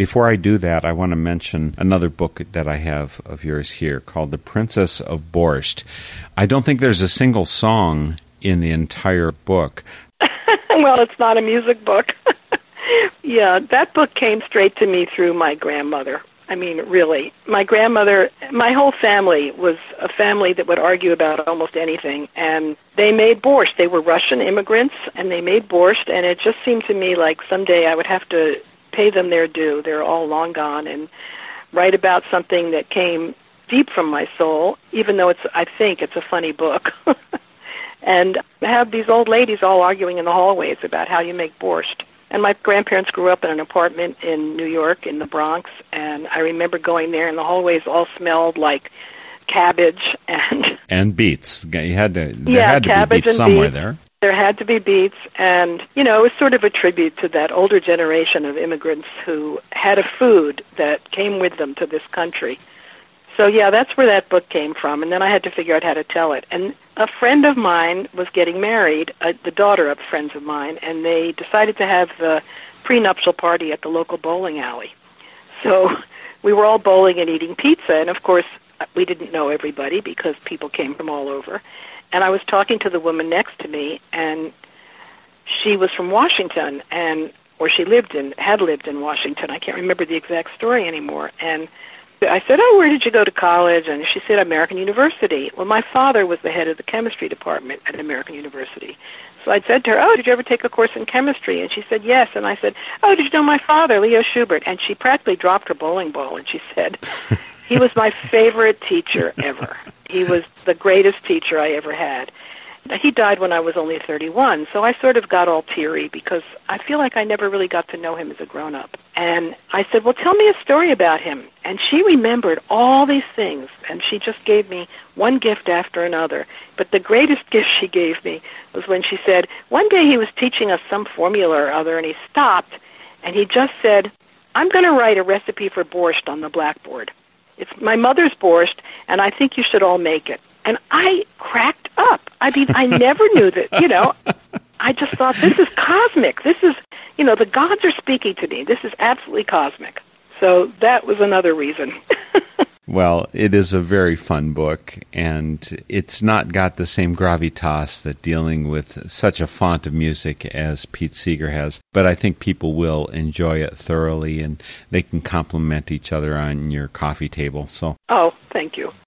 Before I do that, I want to mention another book that I have of yours here called The Princess of Borscht. I don't think there's a single song in the entire book. Well, it's not a music book. Yeah, that book came straight to me through my grandmother. I mean, really. My grandmother, my whole family was a family that would argue about almost anything, and they made borscht. They were Russian immigrants, and they made borscht, and it just seemed to me like someday I would have to pay them their due. They're all long gone, and write about something that came deep from my soul, even though I think it's a funny book. And have these old ladies all arguing in the hallways about how you make borscht. And my grandparents grew up in an apartment in New York, in the Bronx, and I remember going there, and the hallways all smelled like cabbage and beets. There had to be beets and somewhere beets. there. There had to be beets, and, you know, it was sort of a tribute to that older generation of immigrants who had a food that came with them to this country. So, yeah, that's where that book came from, and then I had to figure out how to tell it. And a friend of mine was getting married, the daughter of friends of mine, and they decided to have the prenuptial party at the local bowling alley. So we were all bowling and eating pizza, and of course we didn't know everybody because people came from all over. And I was talking to the woman next to me, and she was from Washington, or she had lived in Washington. I can't remember the exact story anymore. And I said, "Oh, where did you go to college?" And she said, "American University." Well, my father was the head of the chemistry department at American University. So I said to her, "Oh, did you ever take a course in chemistry?" And she said, "Yes." And I said, "Oh, did you know my father, Leo Schubert?" And she practically dropped her bowling ball, and she said, "He was my favorite teacher ever. He was the greatest teacher I ever had." He died when I was only 31, so I sort of got all teary because I feel like I never really got to know him as a grown-up. And I said, "Well, tell me a story about him." And she remembered all these things, and she just gave me one gift after another. But the greatest gift she gave me was when she said, one day he was teaching us some formula or other, and he stopped, and he just said, "I'm going to write a recipe for borscht on the blackboard. It's my mother's borscht, and I think you should all make it." And I cracked up. I mean, I never knew that, you know. I just thought, this is cosmic. This is, you know, the gods are speaking to me. This is absolutely cosmic. So that was another reason. Well, it is a very fun book, and it's not got the same gravitas that dealing with such a font of music as Pete Seeger has, but I think people will enjoy it thoroughly, and they can complement each other on your coffee table. So, oh, thank you.